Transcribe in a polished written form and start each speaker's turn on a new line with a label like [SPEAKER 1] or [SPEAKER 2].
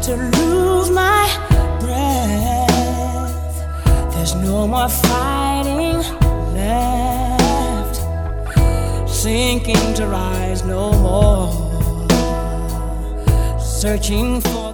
[SPEAKER 1] to lose my breath. There's no more fighting left, sinking to rise no more, searching for